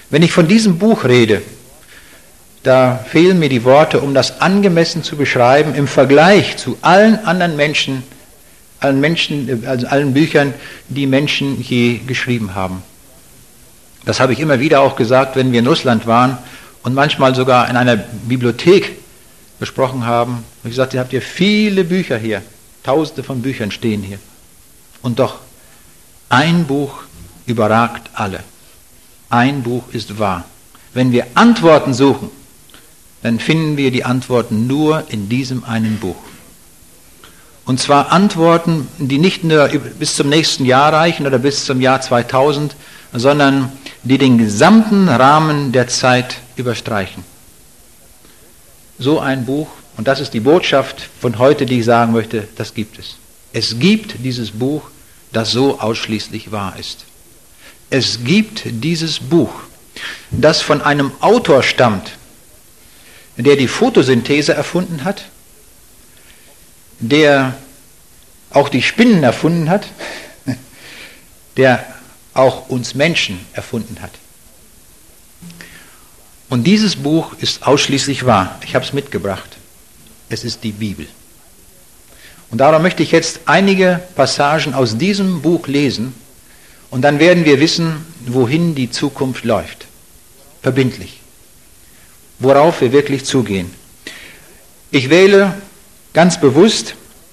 Wenn ich von diesem Buch rede, da fehlen mir die Worte, um das angemessen zu beschreiben im Vergleich zu allen anderen Menschen, also allen Büchern, die Menschen je geschrieben haben. Das habe ich immer wieder auch gesagt, wenn wir in Russland waren und manchmal sogar in einer Bibliothek besprochen haben. Ich gesagt, ihr habt hier viele Bücher hier, Tausende von Büchern stehen hier. Und doch, ein Buch überragt alle. Ein Buch ist wahr. Wenn wir Antworten suchen, dann finden wir die Antworten nur in diesem einen Buch. Und zwar Antworten, die nicht nur bis zum nächsten Jahr reichen oder bis zum Jahr 2000, sondern die den gesamten Rahmen der Zeit überstreichen. So ein Buch, und das ist die Botschaft von heute, die ich sagen möchte, das gibt es. Es gibt dieses Buch, das so ausschließlich wahr ist. Es gibt dieses Buch, das von einem Autor stammt, der die Photosynthese erfunden hat, der auch die Spinnen erfunden hat, der auch uns Menschen erfunden hat. Und dieses Buch ist ausschließlich wahr. Ich habe es mitgebracht. Es ist die Bibel. Und darum möchte ich jetzt einige Passagen aus diesem Buch lesen und dann werden wir wissen, wohin die Zukunft läuft. Verbindlich. Worauf wir wirklich zugehen. Ich wähle ganz bewusst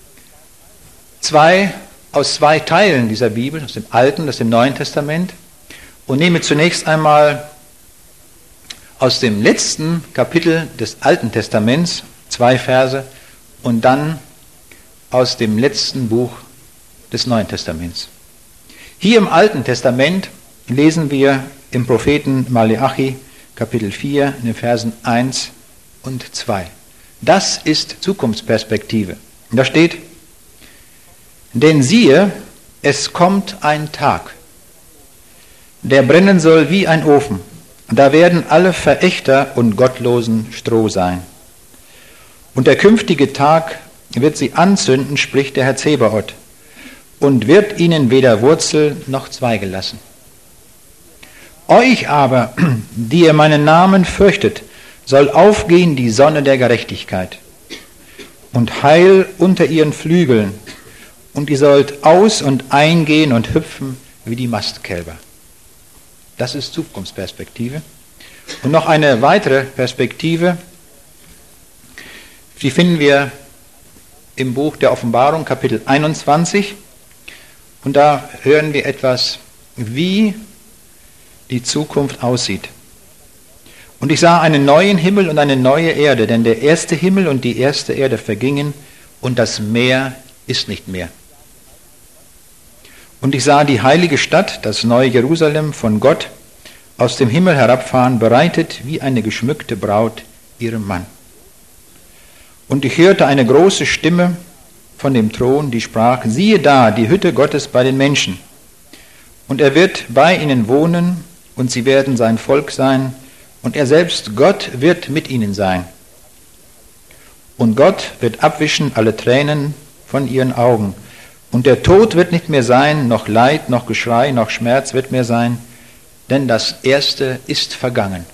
aus zwei Teilen dieser Bibel, aus dem Alten, aus dem Neuen Testament, und nehme zunächst einmal aus dem letzten Kapitel des Alten Testaments 2 Verse und dann aus dem letzten Buch des Neuen Testaments. Hier im Alten Testament lesen wir im Propheten Maleachi Kapitel 4 in den Versen 1 und 2. Das ist Zukunftsperspektive. Und da steht: Denn siehe, es kommt ein Tag, der brennen soll wie ein Ofen. Da werden alle Verächter und Gottlosen Stroh sein. Und der künftige Tag wird sie anzünden, spricht der Herr Zebaoth, und wird ihnen weder Wurzel noch Zweige lassen. Euch aber, die ihr meinen Namen fürchtet, soll aufgehen die Sonne der Gerechtigkeit und Heil unter ihren Flügeln, und ihr sollt aus- und eingehen und hüpfen wie die Mastkälber. Das ist Zukunftsperspektive. Und noch eine weitere Perspektive, die finden wir im Buch der Offenbarung, Kapitel 21. Und da hören wir etwas, wie die Zukunft aussieht. Und ich sah einen neuen Himmel und eine neue Erde, denn der erste Himmel und die erste Erde vergingen und das Meer ist nicht mehr. Und ich sah die heilige Stadt, das neue Jerusalem, von Gott aus dem Himmel herabfahren, bereitet wie eine geschmückte Braut ihrem Mann. Und ich hörte eine große Stimme von dem Thron, die sprach: Siehe da, die Hütte Gottes bei den Menschen. Und er wird bei ihnen wohnen, und sie werden sein Volk sein, und er selbst, Gott, wird mit ihnen sein. Und Gott wird abwischen alle Tränen von ihren Augen. Und der Tod wird nicht mehr sein, noch Leid, noch Geschrei, noch Schmerz wird mehr sein, denn das Erste ist vergangen.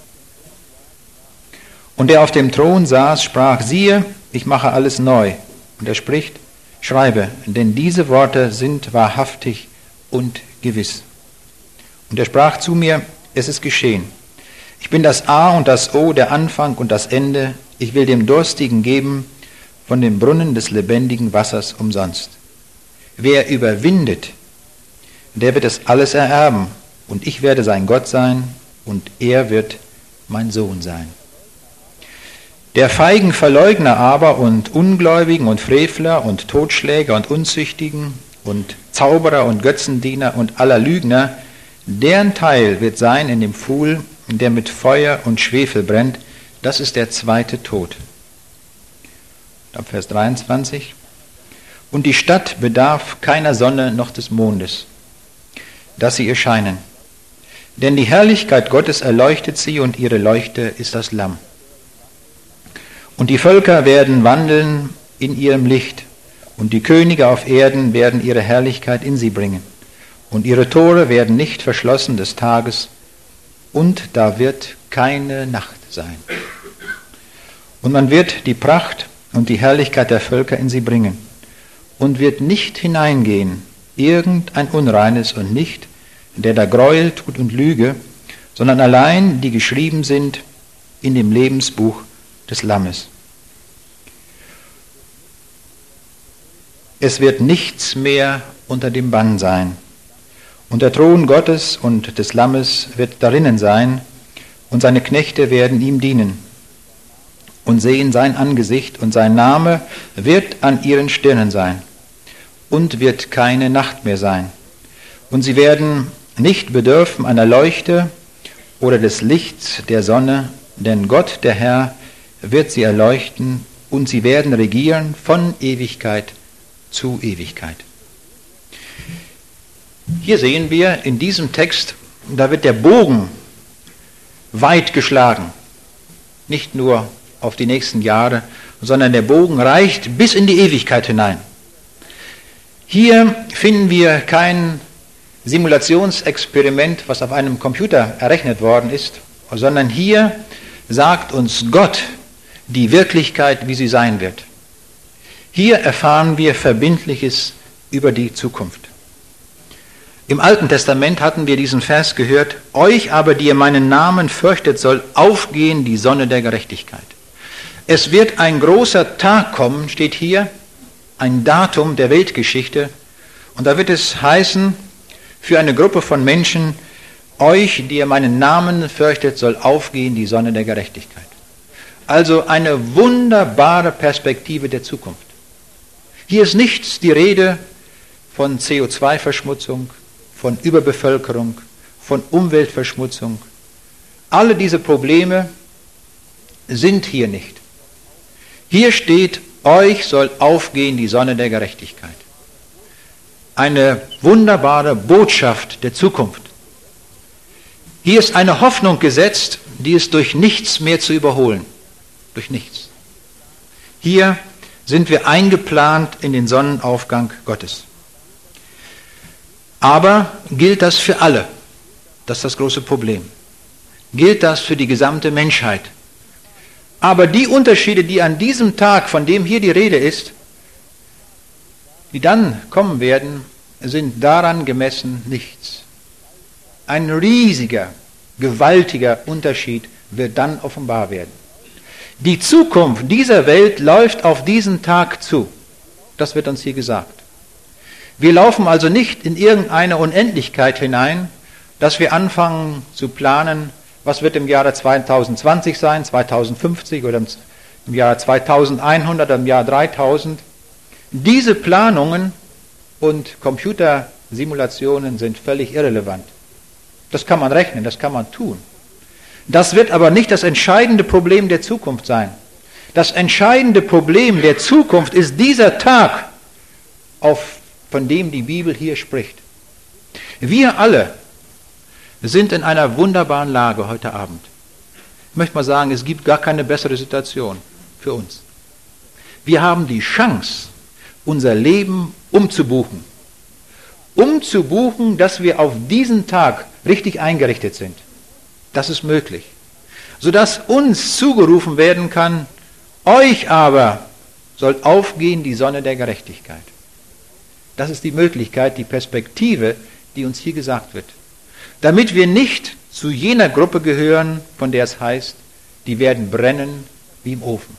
Und der auf dem Thron saß, sprach: Siehe, ich mache alles neu. Und er spricht: Schreibe, denn diese Worte sind wahrhaftig und gewiss. Und er sprach zu mir: Es ist geschehen. Ich bin das A und das O, der Anfang und das Ende. Ich will dem Durstigen geben von dem Brunnen des lebendigen Wassers umsonst. Wer überwindet, der wird es alles ererben, und ich werde sein Gott sein, und er wird mein Sohn sein. Der feigen Verleugner aber und Ungläubigen und Frevler und Totschläger und Unzüchtigen und Zauberer und Götzendiener und aller Lügner, deren Teil wird sein in dem Pfuhl, der mit Feuer und Schwefel brennt. Das ist der zweite Tod. Ab Vers 23. Und die Stadt bedarf keiner Sonne noch des Mondes, dass sie ihr scheinen. Denn die Herrlichkeit Gottes erleuchtet sie, und ihre Leuchte ist das Lamm. Und die Völker werden wandeln in ihrem Licht, und die Könige auf Erden werden ihre Herrlichkeit in sie bringen. Und ihre Tore werden nicht verschlossen des Tages, und da wird keine Nacht sein. Und man wird die Pracht und die Herrlichkeit der Völker in sie bringen und wird nicht hineingehen, irgendein Unreines und nicht, der da Gräuel tut und Lüge, sondern allein die geschrieben sind in dem Lebensbuch des Lammes. Es wird nichts mehr unter dem Bann sein. Und der Thron Gottes und des Lammes wird darinnen sein, und seine Knechte werden ihm dienen und sehen sein Angesicht, und sein Name wird an ihren Stirnen sein, und wird keine Nacht mehr sein. Und sie werden nicht bedürfen einer Leuchte oder des Lichts der Sonne, denn Gott, der Herr, wird sie erleuchten, und sie werden regieren von Ewigkeit zu Ewigkeit. Hier sehen wir in diesem Text, da wird der Bogen weit geschlagen. Nicht nur auf die nächsten Jahre, sondern der Bogen reicht bis in die Ewigkeit hinein. Hier finden wir kein Simulationsexperiment, was auf einem Computer errechnet worden ist, sondern hier sagt uns Gott die Wirklichkeit, wie sie sein wird. Hier erfahren wir Verbindliches über die Zukunft. Im Alten Testament hatten wir diesen Vers gehört: Euch aber, die ihr meinen Namen fürchtet, soll aufgehen die Sonne der Gerechtigkeit. Es wird ein großer Tag kommen, steht hier, ein Datum der Weltgeschichte, und da wird es heißen, für eine Gruppe von Menschen: Euch, die ihr meinen Namen fürchtet, soll aufgehen die Sonne der Gerechtigkeit. Also eine wunderbare Perspektive der Zukunft. Hier ist nichts die Rede von CO2-Verschmutzung, von Überbevölkerung, von Umweltverschmutzung. Alle diese Probleme sind hier nicht. Hier steht: Euch soll aufgehen die Sonne der Gerechtigkeit. Eine wunderbare Botschaft der Zukunft. Hier ist eine Hoffnung gesetzt, die ist durch nichts mehr zu überholen. Durch nichts. Hier sind wir eingeplant in den Sonnenaufgang Gottes. Aber gilt das für alle? Das ist das große Problem. Gilt das für die gesamte Menschheit? Aber die Unterschiede, die an diesem Tag, von dem hier die Rede ist, die dann kommen werden, sind daran gemessen nichts. Ein riesiger, gewaltiger Unterschied wird dann offenbar werden. Die Zukunft dieser Welt läuft auf diesen Tag zu. Das wird uns hier gesagt. Wir laufen also nicht in irgendeine Unendlichkeit hinein, dass wir anfangen zu planen, was wird im Jahre 2020 sein, 2050 oder im Jahr 2100 oder im Jahr 3000. Diese Planungen und Computersimulationen sind völlig irrelevant. Das kann man rechnen, das kann man tun. Das wird aber nicht das entscheidende Problem der Zukunft sein. Das entscheidende Problem der Zukunft ist dieser Tag, von dem die Bibel hier spricht. Wir alle sind in einer wunderbaren Lage heute Abend. Ich möchte mal sagen, es gibt gar keine bessere Situation für uns. Wir haben die Chance, unser Leben umzubuchen. Umzubuchen, dass wir auf diesen Tag richtig eingerichtet sind. Das ist möglich. Sodass uns zugerufen werden kann: Euch aber soll aufgehen die Sonne der Gerechtigkeit. Das ist die Möglichkeit, die Perspektive, die uns hier gesagt wird. Damit wir nicht zu jener Gruppe gehören, von der es heißt, die werden brennen wie im Ofen.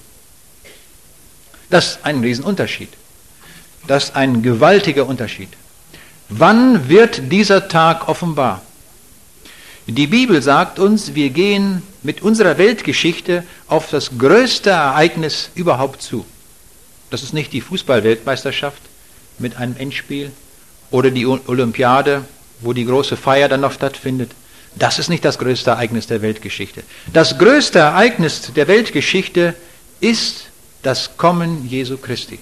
Das ist ein Riesenunterschied. Das ist ein gewaltiger Unterschied. Wann wird dieser Tag offenbar? Die Bibel sagt uns, wir gehen mit unserer Weltgeschichte auf das größte Ereignis überhaupt zu. Das ist nicht die Fußball-Weltmeisterschaft mit einem Endspiel oder die Olympiade, wo die große Feier dann noch stattfindet. Das ist nicht das größte Ereignis der Weltgeschichte. Das größte Ereignis der Weltgeschichte ist das Kommen Jesu Christi.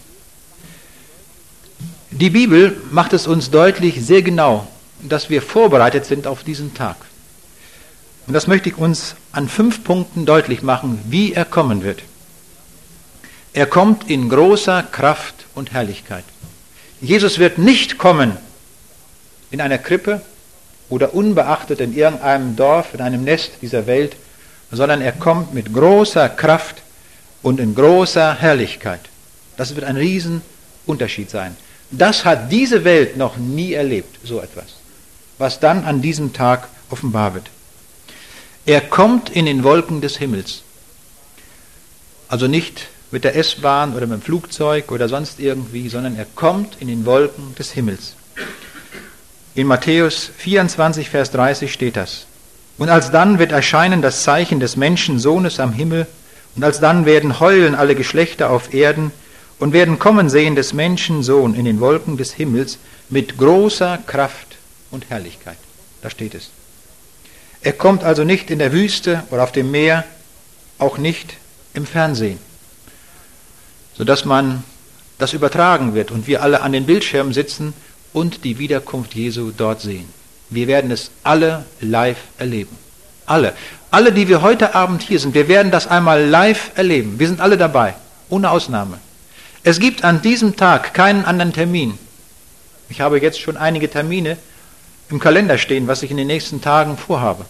Die Bibel macht es uns deutlich, sehr genau, dass wir vorbereitet sind auf diesen Tag. Und das möchte ich uns an 5 Punkten deutlich machen, wie er kommen wird. Er kommt in großer Kraft und Herrlichkeit. Jesus wird nicht kommen in einer Krippe oder unbeachtet in irgendeinem Dorf, in einem Nest dieser Welt, sondern er kommt mit großer Kraft und in großer Herrlichkeit. Das wird ein Riesenunterschied sein. Das hat diese Welt noch nie erlebt, so etwas, was dann an diesem Tag offenbar wird. Er kommt in den Wolken des Himmels. Also nicht mit der S-Bahn oder mit dem Flugzeug oder sonst irgendwie, sondern er kommt in den Wolken des Himmels. In Matthäus 24, Vers 30 steht das. Und alsdann wird erscheinen das Zeichen des Menschensohnes am Himmel, und alsdann werden heulen alle Geschlechter auf Erden und werden kommen sehen des Menschensohn in den Wolken des Himmels mit großer Kraft und Herrlichkeit. Da steht es. Er kommt also nicht in der Wüste oder auf dem Meer, auch nicht im Fernsehen, sodass man das übertragen wird und wir alle an den Bildschirmen sitzen und die Wiederkunft Jesu dort sehen. Wir werden es alle live erleben. Alle, die wir heute Abend hier sind, wir werden das einmal live erleben. Wir sind alle dabei, ohne Ausnahme. Es gibt an diesem Tag keinen anderen Termin. Ich habe jetzt schon einige Termine im Kalender stehen, was ich in den nächsten Tagen vorhabe.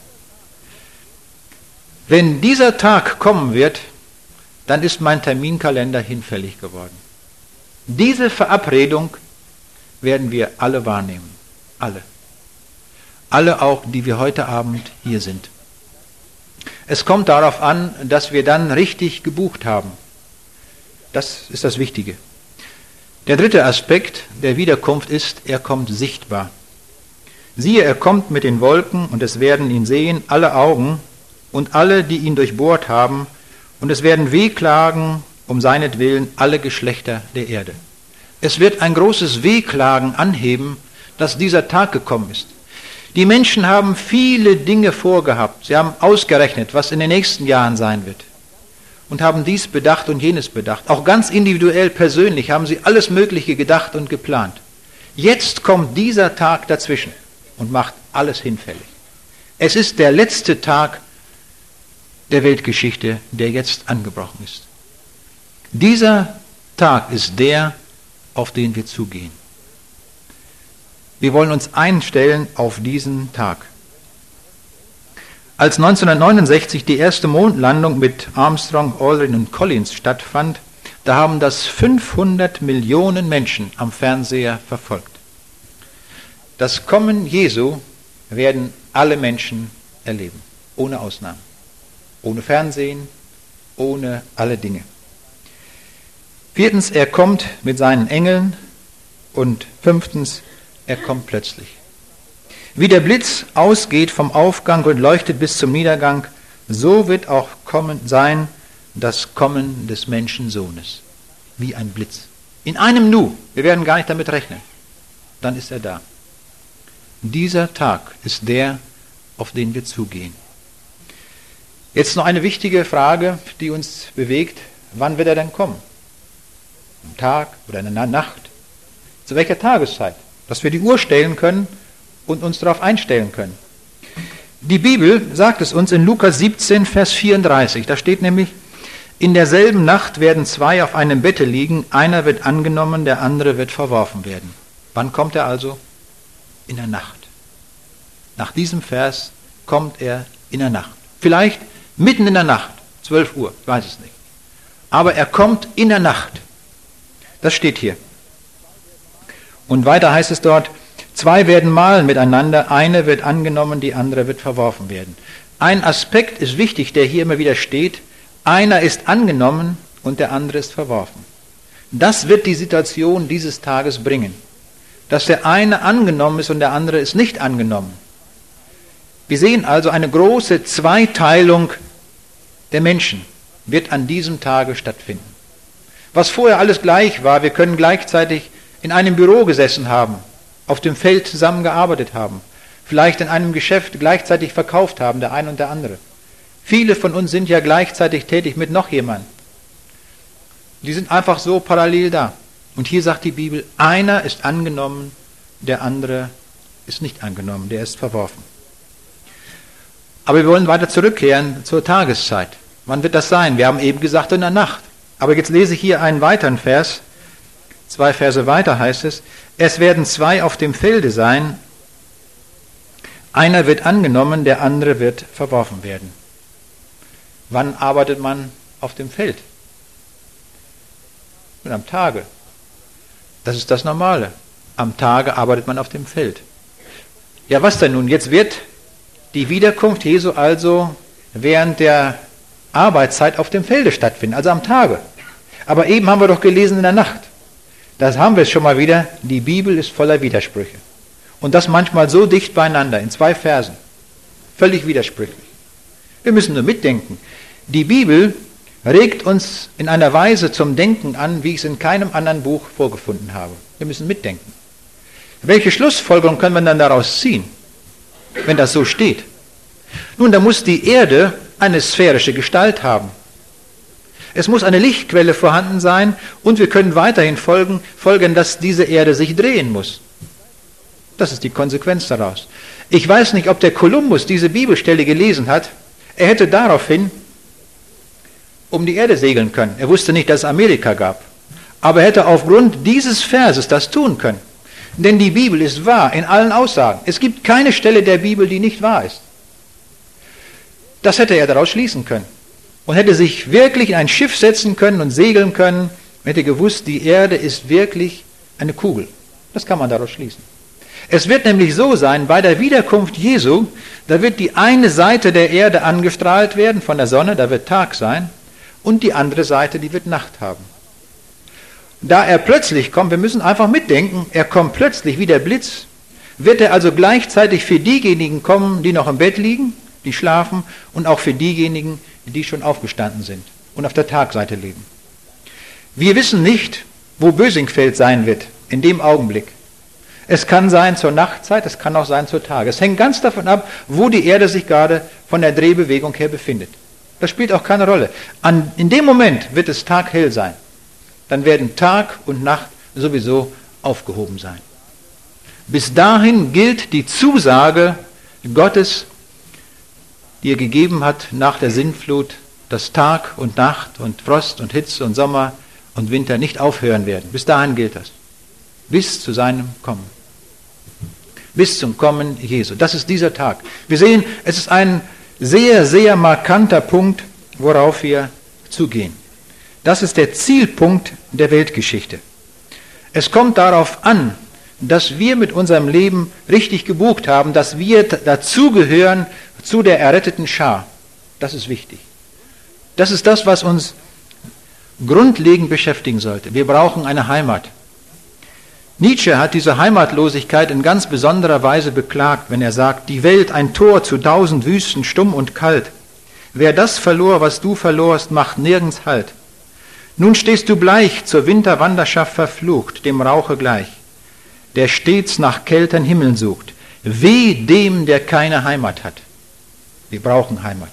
Wenn dieser Tag kommen wird, dann ist mein Terminkalender hinfällig geworden. Diese Verabredung werden wir alle wahrnehmen. Alle. Alle auch, die wir heute Abend hier sind. Es kommt darauf an, dass wir dann richtig gebucht haben. Das ist das Wichtige. Der dritte Aspekt der Wiederkunft ist, er kommt sichtbar. Siehe, er kommt mit den Wolken und es werden ihn sehen, alle Augen und alle, die ihn durchbohrt haben, und es werden wehklagen um seinetwillen alle Geschlechter der Erde. Es wird ein großes Wehklagen anheben, dass dieser Tag gekommen ist. Die Menschen haben viele Dinge vorgehabt. Sie haben ausgerechnet, was in den nächsten Jahren sein wird. Und haben dies bedacht und jenes bedacht. Auch ganz individuell, persönlich haben sie alles Mögliche gedacht und geplant. Jetzt kommt dieser Tag dazwischen und macht alles hinfällig. Es ist der letzte Tag der Weltgeschichte, der jetzt angebrochen ist. Dieser Tag ist der, auf den wir zugehen. Wir wollen uns einstellen auf diesen Tag. Als 1969 die erste Mondlandung mit Armstrong, Aldrin und Collins stattfand, da haben das 500 Millionen Menschen am Fernseher verfolgt. Das Kommen Jesu werden alle Menschen erleben, ohne Ausnahme. Ohne Fernsehen, ohne alle Dinge. Viertens, er kommt mit seinen Engeln. Und fünftens, er kommt plötzlich. Wie der Blitz ausgeht vom Aufgang und leuchtet bis zum Niedergang, so wird auch sein das Kommen des Menschensohnes. Wie ein Blitz. In einem Nu. Wir werden gar nicht damit rechnen. Dann ist er da. Dieser Tag ist der, auf den wir zugehen. Jetzt noch eine wichtige Frage, die uns bewegt. Wann wird er denn kommen? Am Tag oder in der Nacht? Zu welcher Tageszeit? Dass wir die Uhr stellen können und uns darauf einstellen können. Die Bibel sagt es uns in Lukas 17, Vers 34. Da steht nämlich, in derselben Nacht werden zwei auf einem Bette liegen, einer wird angenommen, der andere wird verworfen werden. Wann kommt er also? In der Nacht. Nach diesem Vers kommt er in der Nacht. Vielleicht mitten in der Nacht, 12 Uhr, ich weiß es nicht. Aber er kommt in der Nacht. Das steht hier. Und weiter heißt es dort, zwei werden mahlen miteinander, eine wird angenommen, die andere wird verworfen werden. Ein Aspekt ist wichtig, der hier immer wieder steht. Einer ist angenommen und der andere ist verworfen. Das wird die Situation dieses Tages bringen. Dass der eine angenommen ist und der andere ist nicht angenommen. Wir sehen also eine große Zweiteilung der Menschen wird an diesem Tage stattfinden. Was vorher alles gleich war, wir können gleichzeitig in einem Büro gesessen haben, auf dem Feld zusammengearbeitet haben, vielleicht in einem Geschäft gleichzeitig verkauft haben, der eine und der andere. Viele von uns sind ja gleichzeitig tätig mit noch jemandem. Die sind einfach so parallel da. Und hier sagt die Bibel, einer ist angenommen, der andere ist nicht angenommen, der ist verworfen. Aber wir wollen weiter zurückkehren zur Tageszeit. Wann wird das sein? Wir haben eben gesagt, in der Nacht. Aber jetzt lese ich hier einen weiteren Vers. 2 Verse weiter heißt es, es werden zwei auf dem Felde sein, Einer wird angenommen, der andere wird verworfen werden. Wann arbeitet man auf dem Feld? Am Tage. Das ist das Normale. Am Tage arbeitet man auf dem Feld. Ja, was denn nun? Jetzt wird die Wiederkunft Jesu also während der Arbeitszeit auf dem Felde stattfinden, also am Tage. Aber eben haben wir doch gelesen in der Nacht. Das haben wir schon mal wieder. Die Bibel ist voller Widersprüche. Und das manchmal so dicht beieinander, in 2 Versen. Völlig widersprüchlich. Wir müssen nur mitdenken. Die Bibel regt uns in einer Weise zum Denken an, wie ich es in keinem anderen Buch vorgefunden habe. Wir müssen mitdenken. Welche Schlussfolgerung können wir dann daraus ziehen, wenn das so steht? Nun, da muss die Erde eine sphärische Gestalt haben. Es muss eine Lichtquelle vorhanden sein und wir können weiterhin folgen, dass diese Erde sich drehen muss. Das ist die Konsequenz daraus. Ich weiß nicht, ob der Kolumbus diese Bibelstelle gelesen hat. Er hätte daraufhin um die Erde segeln können. Er wusste nicht, dass es Amerika gab. Aber er hätte aufgrund dieses Verses das tun können. Denn die Bibel ist wahr in allen Aussagen. Es gibt keine Stelle der Bibel, die nicht wahr ist. Das hätte er daraus schließen können. Und hätte sich wirklich in ein Schiff setzen können und segeln können und hätte gewusst, die Erde ist wirklich eine Kugel. Das kann man daraus schließen. Es wird nämlich so sein, bei der Wiederkunft Jesu, da wird die eine Seite der Erde angestrahlt werden von der Sonne, da wird Tag sein, und die andere Seite, die wird Nacht haben. Da er plötzlich kommt, wir müssen einfach mitdenken, er kommt plötzlich wie der Blitz, wird er also gleichzeitig für diejenigen kommen, die noch im Bett liegen, die schlafen, und auch für diejenigen, die schon aufgestanden sind und auf der Tagseite leben. Wir wissen nicht, wo Bösingfeld sein wird in dem Augenblick. Es kann sein zur Nachtzeit, es kann auch sein zur Tage. Es hängt ganz davon ab, wo die Erde sich gerade von der Drehbewegung her befindet. Das spielt auch keine Rolle. In dem Moment wird es taghell sein. Dann werden Tag und Nacht sowieso aufgehoben sein. Bis dahin gilt die Zusage Gottes, die er gegeben hat nach der Sintflut, dass Tag und Nacht und Frost und Hitze und Sommer und Winter nicht aufhören werden. Bis dahin gilt das. Bis zu seinem Kommen. Bis zum Kommen Jesu. Das ist dieser Tag. Wir sehen, es ist ein sehr, sehr markanter Punkt, worauf wir zugehen. Das ist der Zielpunkt der Weltgeschichte. Es kommt darauf an, dass wir mit unserem Leben richtig gebucht haben, dass wir dazugehören zu der erretteten Schar. Das ist wichtig. Das ist das, was uns grundlegend beschäftigen sollte. Wir brauchen eine Heimat. Nietzsche hat diese Heimatlosigkeit in ganz besonderer Weise beklagt, wenn er sagt, die Welt ein Tor zu 1000 Wüsten, stumm und kalt. Wer das verlor, was du verlorst, macht nirgends Halt. Nun stehst du bleich, zur Winterwanderschaft verflucht, dem Rauche gleich, der stets nach kälteren Himmeln sucht. Weh dem, der keine Heimat hat. Wir brauchen Heimat.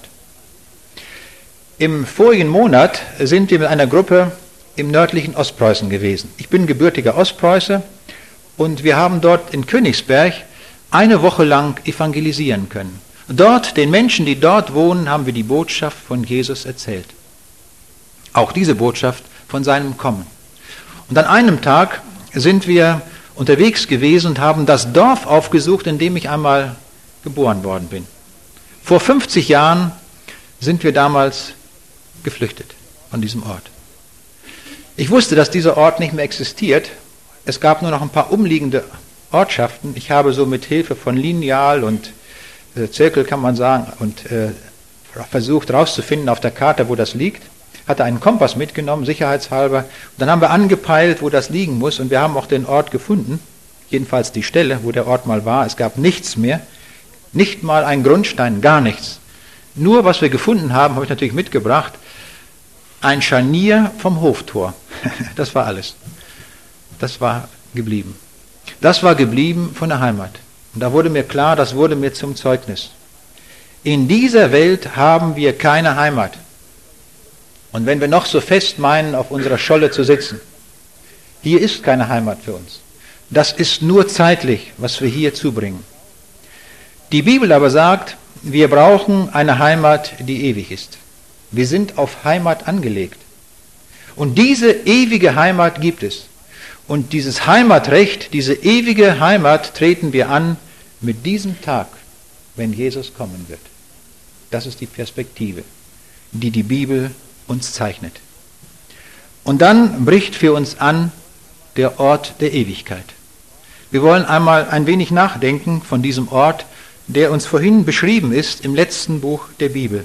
Im vorigen Monat sind wir mit einer Gruppe im nördlichen Ostpreußen gewesen. Ich bin gebürtiger Ostpreuße und wir haben dort in Königsberg eine Woche lang evangelisieren können. Dort, den Menschen, die dort wohnen, haben wir die Botschaft von Jesus erzählt. Auch diese Botschaft von seinem Kommen. Und an einem Tag sind wir unterwegs gewesen und haben das Dorf aufgesucht, in dem ich einmal geboren worden bin. Vor 50 Jahren sind wir damals geflüchtet von diesem Ort. Ich wusste, dass dieser Ort nicht mehr existiert. Es gab nur noch ein paar umliegende Ortschaften. Ich habe so mit Hilfe von Lineal und Zirkel, kann man sagen, und versucht herauszufinden auf der Karte, wo das liegt. Hatte einen Kompass mitgenommen, sicherheitshalber. Und dann haben wir angepeilt, wo das liegen muss. Und wir haben auch den Ort gefunden. Jedenfalls die Stelle, wo der Ort mal war. Es gab nichts mehr. Nicht mal ein Grundstein, gar nichts. Nur, was wir gefunden haben, habe ich natürlich mitgebracht. Ein Scharnier vom Hoftor. Das war alles. Das war geblieben. Das war geblieben von der Heimat. Und da wurde mir klar, das wurde mir zum Zeugnis. In dieser Welt haben wir keine Heimat. Und wenn wir noch so fest meinen, auf unserer Scholle zu sitzen, hier ist keine Heimat für uns. Das ist nur zeitlich, was wir hier zubringen. Die Bibel aber sagt, wir brauchen eine Heimat, die ewig ist. Wir sind auf Heimat angelegt. Und diese ewige Heimat gibt es. Und dieses Heimatrecht, diese ewige Heimat treten wir an mit diesem Tag, wenn Jesus kommen wird. Das ist die Perspektive, die die Bibel uns zeichnet. Und dann bricht für uns an der Ort der Ewigkeit. Wir wollen einmal ein wenig nachdenken von diesem Ort, der uns vorhin beschrieben ist im letzten Buch der Bibel,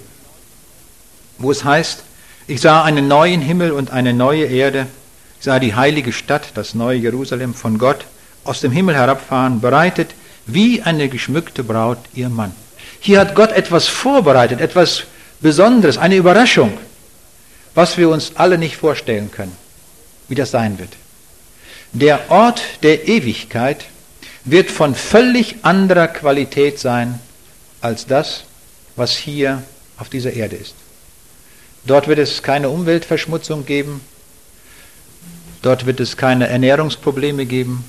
wo es heißt, ich sah einen neuen Himmel und eine neue Erde, ich sah die heilige Stadt, das neue Jerusalem von Gott, aus dem Himmel herabfahren, bereitet wie eine geschmückte Braut ihr Mann. Hier hat Gott etwas vorbereitet, etwas Besonderes, eine Überraschung, was wir uns alle nicht vorstellen können, wie das sein wird. Der Ort der Ewigkeit wird von völlig anderer Qualität sein als das, was hier auf dieser Erde ist. Dort wird es keine Umweltverschmutzung geben, dort wird es keine Ernährungsprobleme geben,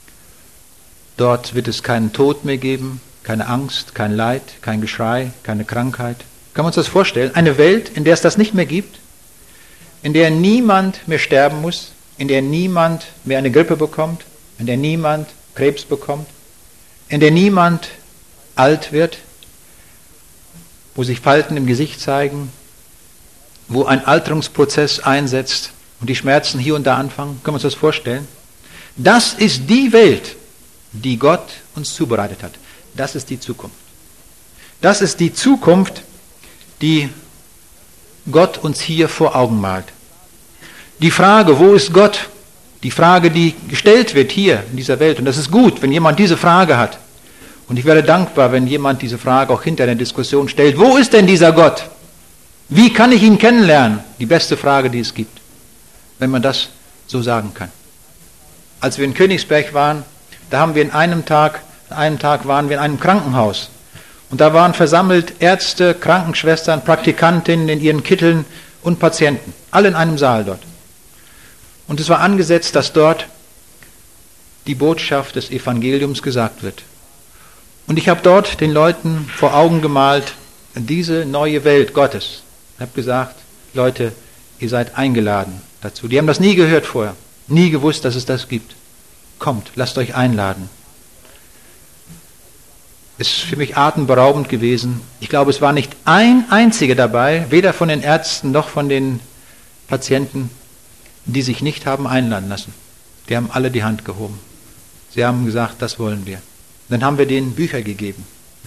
dort wird es keinen Tod mehr geben, keine Angst, kein Leid, kein Geschrei, keine Krankheit. Können wir uns das vorstellen? Eine Welt, in der es das nicht mehr gibt, in der niemand mehr sterben muss, in der niemand mehr eine Grippe bekommt, in der niemand Krebs bekommt, in der niemand alt wird, wo sich Falten im Gesicht zeigen, wo ein Alterungsprozess einsetzt und die Schmerzen hier und da anfangen. Können wir uns das vorstellen? Das ist die Welt, die Gott uns zubereitet hat. Das ist die Zukunft. Das ist die Zukunft, die Gott uns hier vor Augen malt. Die Frage, wo ist Gott? Die Frage, die gestellt wird hier in dieser Welt. Und das ist gut, wenn jemand diese Frage hat. Und ich wäre dankbar, wenn jemand diese Frage auch hinter der Diskussion stellt. Wo ist denn dieser Gott? Wie kann ich ihn kennenlernen? Die beste Frage, die es gibt, wenn man das so sagen kann. Als wir in Königsberg waren, da haben wir an einem Tag waren wir in einem Krankenhaus. Und da waren versammelt Ärzte, Krankenschwestern, Praktikantinnen in ihren Kitteln und Patienten. Alle in einem Saal dort. Und es war angesetzt, dass dort die Botschaft des Evangeliums gesagt wird. Und ich habe dort den Leuten vor Augen gemalt, diese neue Welt Gottes. Ich habe gesagt, Leute, ihr seid eingeladen dazu. Die haben das nie gehört vorher, nie gewusst, dass es das gibt. Kommt, lasst euch einladen. Es ist für mich atemberaubend gewesen. Ich glaube, es war nicht ein einziger dabei, weder von den Ärzten noch von den Patienten, die sich nicht haben einladen lassen. Die haben alle die Hand gehoben. Sie haben gesagt, das wollen wir. Dann haben wir denen Bücher gegeben.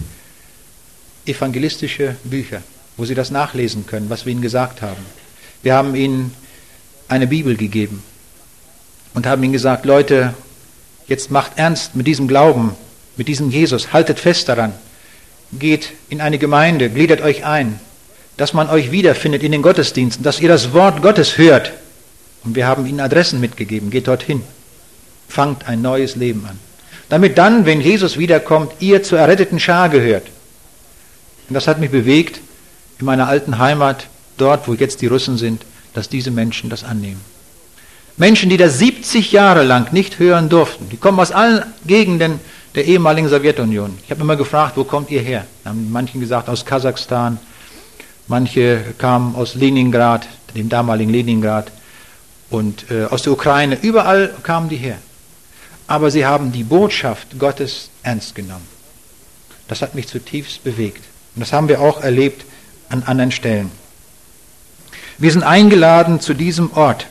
Evangelistische Bücher, wo sie das nachlesen können, was wir ihnen gesagt haben. Wir haben ihnen eine Bibel gegeben und haben ihnen gesagt, Leute, jetzt macht ernst mit diesem Glauben, mit diesem Jesus, haltet fest daran, geht in eine Gemeinde, gliedert euch ein, dass man euch wiederfindet in den Gottesdiensten, dass ihr das Wort Gottes hört. Und wir haben ihnen Adressen mitgegeben, geht dorthin, fangt ein neues Leben an. Damit dann, wenn Jesus wiederkommt, ihr zur erretteten Schar gehört. Und das hat mich bewegt, in meiner alten Heimat, dort, wo jetzt die Russen sind, dass diese Menschen das annehmen. Menschen, die das 70 Jahre lang nicht hören durften, die kommen aus allen Gegenden der ehemaligen Sowjetunion. Ich habe immer gefragt, wo kommt ihr her? Da haben manche gesagt, aus Kasachstan, manche kamen aus Leningrad, dem damaligen Leningrad, und aus der Ukraine, überall kamen die her. Aber sie haben die Botschaft Gottes ernst genommen. Das hat mich zutiefst bewegt. Und das haben wir auch erlebt an anderen Stellen. Wir sind eingeladen zu diesem Ort,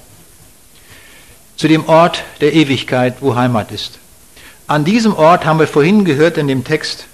zu dem Ort der Ewigkeit, wo Heimat ist. An diesem Ort haben wir vorhin gehört in dem Text,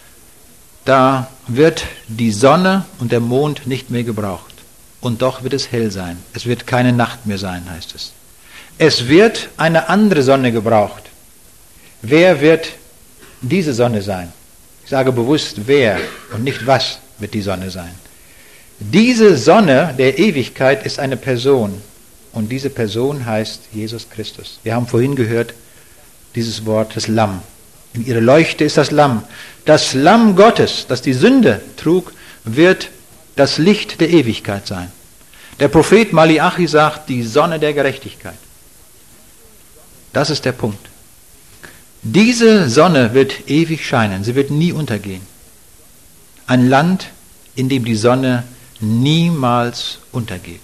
da wird die Sonne und der Mond nicht mehr gebraucht. Und doch wird es hell sein. Es wird keine Nacht mehr sein, heißt es. Es wird eine andere Sonne gebraucht. Wer wird diese Sonne sein? Ich sage bewusst wer und nicht was wird die Sonne sein. Diese Sonne der Ewigkeit ist eine Person. Und diese Person heißt Jesus Christus. Wir haben vorhin gehört, dieses Wort, das Lamm. In ihrer Leuchte ist das Lamm. Das Lamm Gottes, das die Sünde trug, wird das Licht der Ewigkeit sein. Der Prophet Maliachi sagt, die Sonne der Gerechtigkeit. Das ist der Punkt. Diese Sonne wird ewig scheinen, sie wird nie untergehen. Ein Land, in dem die Sonne niemals untergeht.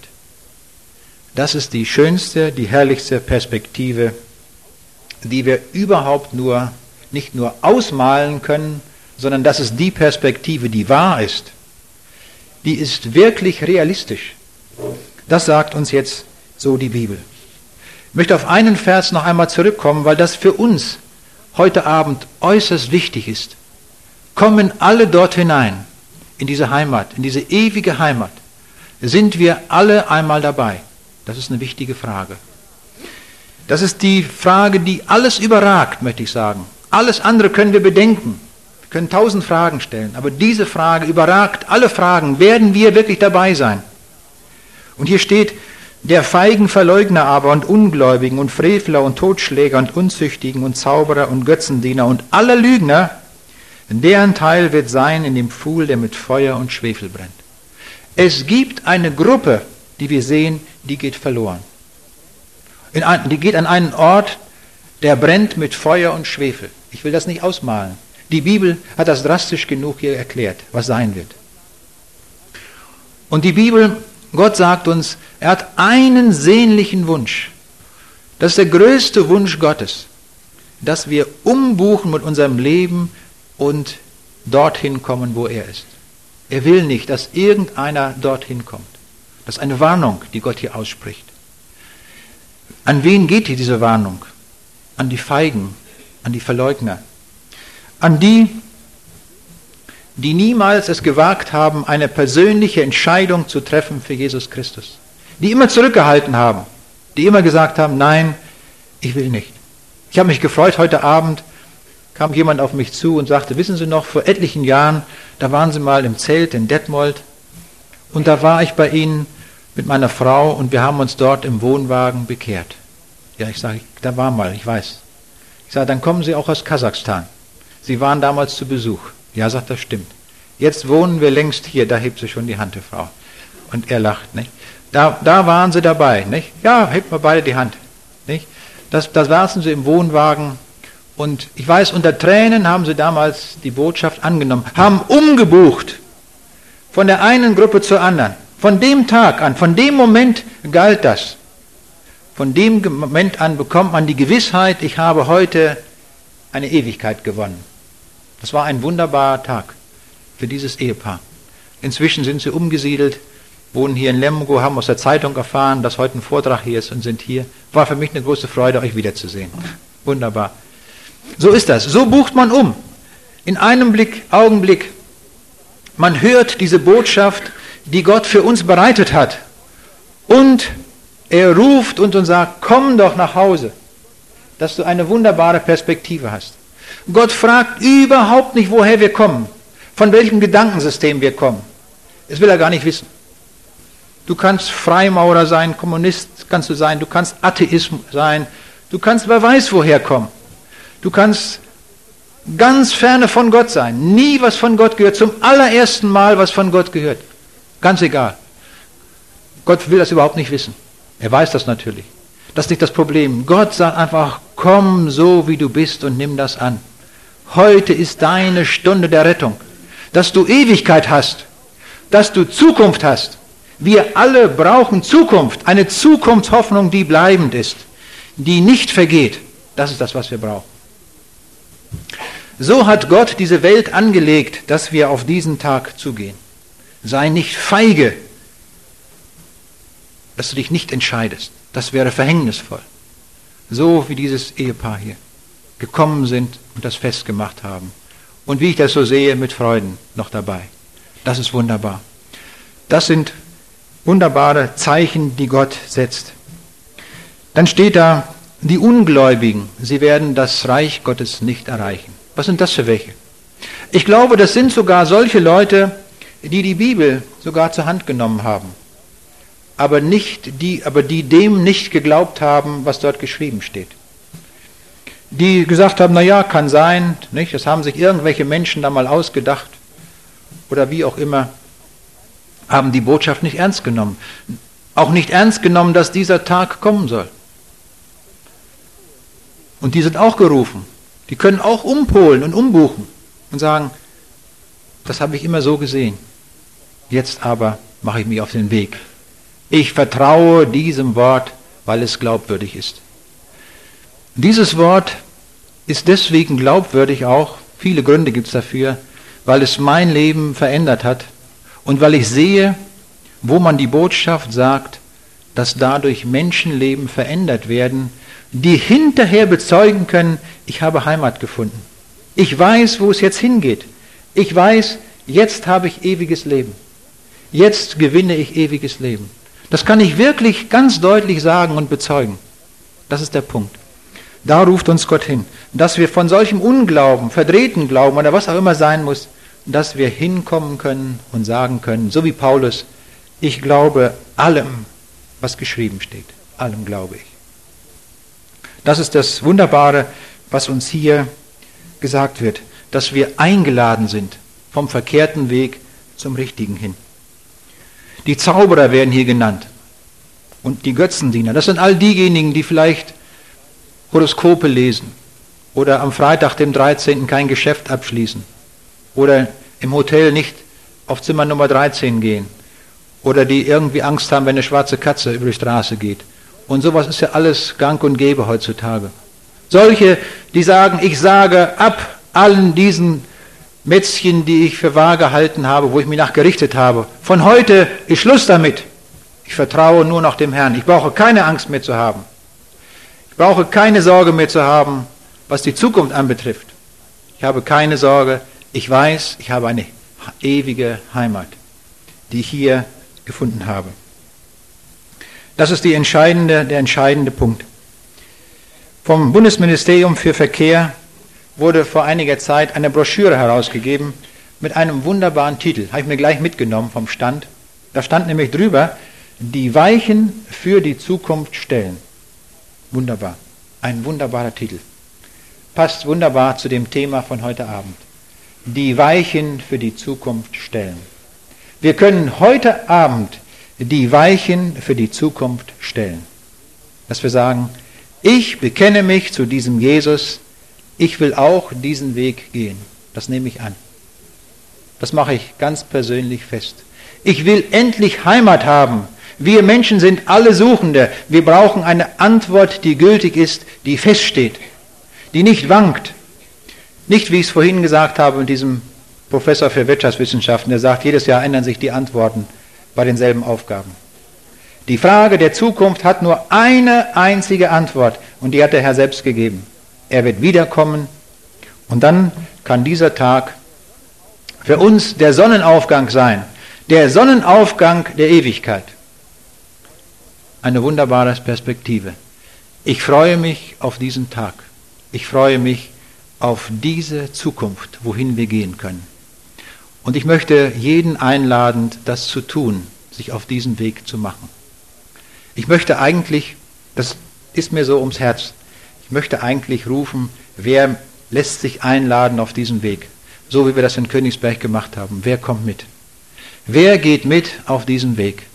Das ist die schönste, die herrlichste Perspektive, die wir überhaupt nicht nur ausmalen können, sondern das ist die Perspektive, die wahr ist. Die ist wirklich realistisch. Das sagt uns jetzt so die Bibel. Ich möchte auf einen Vers noch einmal zurückkommen, weil das für uns heute Abend äußerst wichtig ist. Kommen alle dort hinein, in diese Heimat, in diese ewige Heimat. Sind wir alle einmal dabei? Das ist eine wichtige Frage. Das ist die Frage, die alles überragt, möchte ich sagen. Alles andere können wir bedenken. Wir können 1000 Fragen stellen, aber diese Frage überragt alle Fragen. Werden wir wirklich dabei sein? Und hier steht, der feigen Verleugner aber und Ungläubigen und Frevler und Totschläger und Unzüchtigen und Zauberer und Götzendiener und aller Lügner, deren Teil wird sein in dem Pfuhl, der mit Feuer und Schwefel brennt. Es gibt eine Gruppe, die wir sehen, die geht verloren. Die geht an einen Ort, der brennt mit Feuer und Schwefel. Ich will das nicht ausmalen. Die Bibel hat das drastisch genug hier erklärt, was sein wird. Und die Bibel, Gott sagt uns, er hat einen sehnlichen Wunsch. Das ist der größte Wunsch Gottes, dass wir umbuchen mit unserem Leben und dorthin kommen, wo er ist. Er will nicht, dass irgendeiner dorthin kommt. Das ist eine Warnung, die Gott hier ausspricht. An wen geht hier diese Warnung? An die Feigen, an die Verleugner, an die, die niemals es gewagt haben, eine persönliche Entscheidung zu treffen für Jesus Christus. Die immer zurückgehalten haben, die immer gesagt haben, nein, ich will nicht. Ich habe mich gefreut, heute Abend kam jemand auf mich zu und sagte, wissen Sie noch, vor etlichen Jahren, da waren Sie mal im Zelt in Detmold und da war ich bei Ihnen mit meiner Frau und wir haben uns dort im Wohnwagen bekehrt. Ja, ich sage, da war mal, ich weiß. Ich sage, dann kommen Sie auch aus Kasachstan. Sie waren damals zu Besuch. Ja, sagt er, stimmt. Jetzt wohnen wir längst hier, da hebt sie schon die Hand, die Frau. Und er lacht, nicht? Da waren Sie dabei, nicht? Ja, hebt mal beide die Hand, nicht? Da saßen Sie im Wohnwagen und ich weiß, unter Tränen haben Sie damals die Botschaft angenommen, haben umgebucht von der einen Gruppe zur anderen. Von dem Tag an, von dem Moment galt das. Von dem Moment an bekommt man die Gewissheit, ich habe heute eine Ewigkeit gewonnen. Das war ein wunderbarer Tag für dieses Ehepaar. Inzwischen sind sie umgesiedelt, wohnen hier in Lemgo, haben aus der Zeitung erfahren, dass heute ein Vortrag hier ist und sind hier. War für mich eine große Freude, euch wiederzusehen. Wunderbar. So ist das. So bucht man um. In einem Augenblick. Man hört diese Botschaft, die Gott für uns bereitet hat. Und er ruft uns und sagt, komm doch nach Hause, dass du eine wunderbare Perspektive hast. Gott fragt überhaupt nicht, woher wir kommen, von welchem Gedankensystem wir kommen. Das will er gar nicht wissen. Du kannst Freimaurer sein, Kommunist kannst du sein, du kannst Atheist sein, du kannst wer weiß woher kommen. Du kannst ganz ferne von Gott sein, nie was von Gott gehört, zum allerersten Mal was von Gott gehört. Ganz egal. Gott will das überhaupt nicht wissen. Er weiß das natürlich. Das ist nicht das Problem. Gott sagt einfach, komm so wie du bist und nimm das an. Heute ist deine Stunde der Rettung. Dass du Ewigkeit hast. Dass du Zukunft hast. Wir alle brauchen Zukunft. Eine Zukunftshoffnung, die bleibend ist. Die nicht vergeht. Das ist das, was wir brauchen. So hat Gott diese Welt angelegt, dass wir auf diesen Tag zugehen. Sei nicht feige, dass du dich nicht entscheidest. Das wäre verhängnisvoll. So wie dieses Ehepaar hier gekommen sind und das Fest gemacht haben. Und wie ich das so sehe, mit Freuden noch dabei. Das ist wunderbar. Das sind wunderbare Zeichen, die Gott setzt. Dann steht da, die Ungläubigen, sie werden das Reich Gottes nicht erreichen. Was sind das für welche? Ich glaube, das sind sogar solche Leute, die die Bibel sogar zur Hand genommen haben, aber die dem nicht geglaubt haben, was dort geschrieben steht. Die gesagt haben, naja, kann sein, nicht? Das haben sich irgendwelche Menschen da mal ausgedacht oder wie auch immer, haben die Botschaft nicht ernst genommen. Auch nicht ernst genommen, dass dieser Tag kommen soll. Und die sind auch gerufen. Die können auch umpolen und umbuchen und sagen, das habe ich immer so gesehen. Jetzt aber mache ich mich auf den Weg. Ich vertraue diesem Wort, weil es glaubwürdig ist. Dieses Wort ist deswegen glaubwürdig auch, viele Gründe gibt es dafür, weil es mein Leben verändert hat und weil ich sehe, wo man die Botschaft sagt, dass dadurch Menschenleben verändert werden, die hinterher bezeugen können, ich habe Heimat gefunden. Ich weiß, wo es jetzt hingeht. Ich weiß, jetzt habe ich ewiges Leben. Jetzt gewinne ich ewiges Leben. Das kann ich wirklich ganz deutlich sagen und bezeugen. Das ist der Punkt. Da ruft uns Gott hin, dass wir von solchem Unglauben, verdrehten Glauben oder was auch immer sein muss, dass wir hinkommen können und sagen können, so wie Paulus, ich glaube allem, was geschrieben steht. Allem glaube ich. Das ist das Wunderbare, was uns hier gesagt wird, dass wir eingeladen sind vom verkehrten Weg zum richtigen hin. Die Zauberer werden hier genannt und die Götzendiener. Das sind all diejenigen, die vielleicht Horoskope lesen oder am Freitag, dem 13. kein Geschäft abschließen oder im Hotel nicht auf Zimmer Nummer 13 gehen oder die irgendwie Angst haben, wenn eine schwarze Katze über die Straße geht. Und sowas ist ja alles gang und gäbe heutzutage. Solche, die sagen, ich sage ab allen diesen Mätzchen, die ich für wahr gehalten habe, wo ich mich nachgerichtet habe. Von heute ist Schluss damit. Ich vertraue nur noch dem Herrn. Ich brauche keine Angst mehr zu haben. Ich brauche keine Sorge mehr zu haben, was die Zukunft anbetrifft. Ich habe keine Sorge. Ich weiß, ich habe eine ewige Heimat, die ich hier gefunden habe. Das ist der entscheidende Punkt. Vom Bundesministerium für Verkehr wurde vor einiger Zeit eine Broschüre herausgegeben mit einem wunderbaren Titel. Habe ich mir gleich mitgenommen vom Stand. Da stand nämlich drüber, die Weichen für die Zukunft stellen. Wunderbar. Ein wunderbarer Titel. Passt wunderbar zu dem Thema von heute Abend. Die Weichen für die Zukunft stellen. Wir können heute Abend die Weichen für die Zukunft stellen. Dass wir sagen, ich bekenne mich zu diesem Jesus, ich will auch diesen Weg gehen. Das nehme ich an. Das mache ich ganz persönlich fest. Ich will endlich Heimat haben. Wir Menschen sind alle Suchende. Wir brauchen eine Antwort, die gültig ist, die feststeht, die nicht wankt. Nicht, wie ich es vorhin gesagt habe, mit diesem Professor für Wirtschaftswissenschaften, der sagt, jedes Jahr ändern sich die Antworten bei denselben Aufgaben. Die Frage der Zukunft hat nur eine einzige Antwort und die hat der Herr selbst gegeben. Er wird wiederkommen und dann kann dieser Tag für uns der Sonnenaufgang sein, der Sonnenaufgang der Ewigkeit. Eine wunderbare Perspektive. Ich freue mich auf diesen Tag. Ich freue mich auf diese Zukunft, wohin wir gehen können. Und ich möchte jeden einladen, das zu tun, sich auf diesen Weg zu machen. Ich möchte eigentlich, das ist mir so ums Herz, ich möchte eigentlich rufen, wer lässt sich einladen auf diesen Weg? So wie wir das in Königsberg gemacht haben. Wer kommt mit? Wer geht mit auf diesen Weg?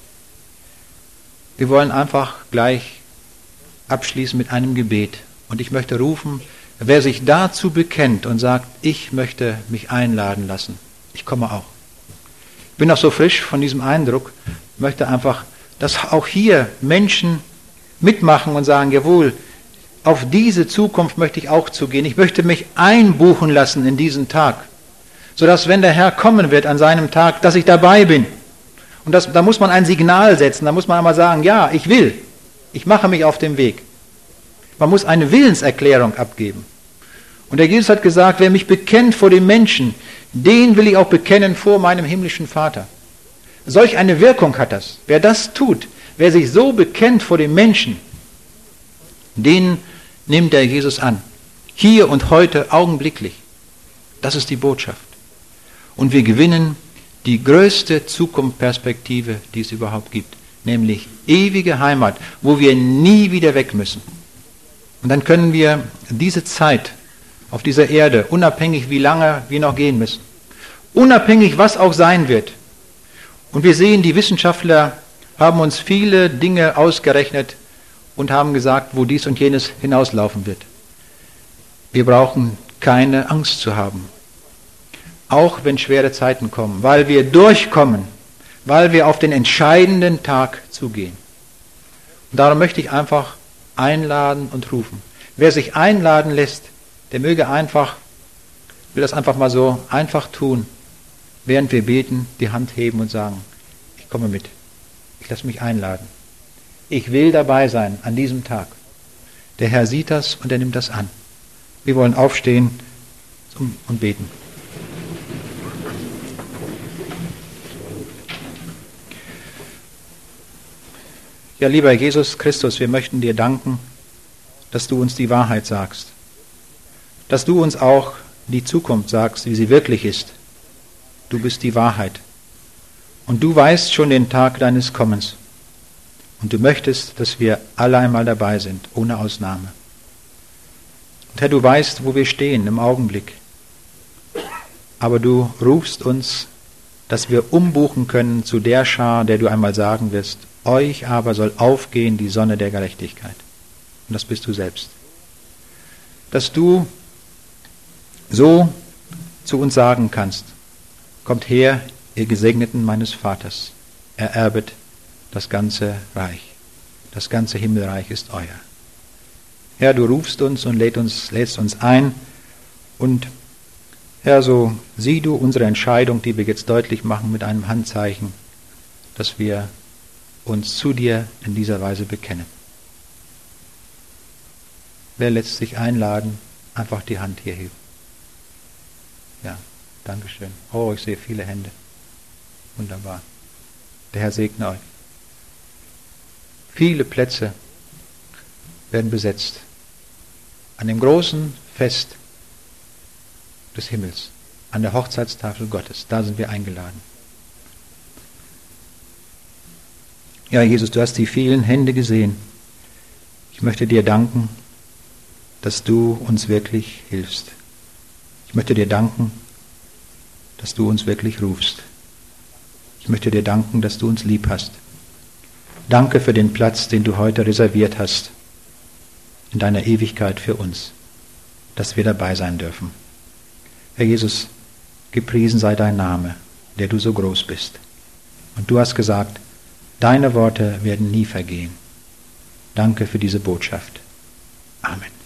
Wir wollen einfach gleich abschließen mit einem Gebet. Und ich möchte rufen, wer sich dazu bekennt und sagt, ich möchte mich einladen lassen. Ich komme auch. Ich bin noch so frisch von diesem Eindruck, möchte einfach, dass auch hier Menschen mitmachen und sagen, jawohl, auf diese Zukunft möchte ich auch zugehen. Ich möchte mich einbuchen lassen in diesen Tag, sodass, wenn der Herr kommen wird an seinem Tag, dass ich dabei bin. Und da muss man ein Signal setzen, da muss man einmal sagen, ja, ich will, ich mache mich auf den Weg. Man muss eine Willenserklärung abgeben. Und der Jesus hat gesagt, wer mich bekennt vor den Menschen, den will ich auch bekennen vor meinem himmlischen Vater. Solch eine Wirkung hat das. Wer das tut, wer sich so bekennt vor den Menschen, den nimmt der Jesus an. Hier und heute augenblicklich. Das ist die Botschaft. Und wir gewinnen die größte Zukunftsperspektive, die es überhaupt gibt. Nämlich ewige Heimat, wo wir nie wieder weg müssen. Und dann können wir diese Zeit auf dieser Erde, unabhängig wie lange wir noch gehen müssen, unabhängig was auch sein wird. Und wir sehen, die Wissenschaftler haben uns viele Dinge ausgerechnet und haben gesagt, wo dies und jenes hinauslaufen wird. Wir brauchen keine Angst zu haben, auch wenn schwere Zeiten kommen, weil wir durchkommen, weil wir auf den entscheidenden Tag zugehen. Und darum möchte ich einfach einladen und rufen. Wer sich einladen lässt, der möge einfach, will das einfach mal so einfach tun während wir beten, die Hand heben und sagen, ich komme mit, ich lasse mich einladen. Ich will dabei sein an diesem Tag. Der Herr sieht das und er nimmt das an. Wir wollen aufstehen und beten. Ja, lieber Jesus Christus, wir möchten dir danken, dass du uns die Wahrheit sagst. Dass du uns auch die Zukunft sagst, wie sie wirklich ist. Du bist die Wahrheit. Und du weißt schon den Tag deines Kommens. Und du möchtest, dass wir alle einmal dabei sind, ohne Ausnahme. Und Herr, du weißt, wo wir stehen im Augenblick. Aber du rufst uns, dass wir umbuchen können zu der Schar, der du einmal sagen wirst, euch aber soll aufgehen die Sonne der Gerechtigkeit. Und das bist du selbst. Dass du so zu uns sagen kannst, kommt her, ihr Gesegneten meines Vaters, ererbet das ganze Reich. Das ganze Himmelreich ist euer. Herr, du rufst uns und lädst uns ein. Und Herr, so sieh du unsere Entscheidung, die wir jetzt deutlich machen mit einem Handzeichen, dass wir uns zu dir in dieser Weise bekennen. Wer lässt sich einladen, einfach die Hand hier heben. Ja, Dankeschön. Oh, ich sehe viele Hände. Wunderbar. Der Herr segne euch. Viele Plätze werden besetzt. An dem großen Fest des Himmels, an der Hochzeitstafel Gottes, da sind wir eingeladen. Ja, Jesus, du hast die vielen Hände gesehen. Ich möchte dir danken, dass du uns wirklich hilfst. Ich möchte dir danken, dass du uns wirklich rufst. Ich möchte dir danken, dass du uns lieb hast. Danke für den Platz, den du heute reserviert hast in deiner Ewigkeit für uns, dass wir dabei sein dürfen. Herr Jesus, gepriesen sei dein Name, der du so groß bist. Und du hast gesagt, deine Worte werden nie vergehen. Danke für diese Botschaft. Amen.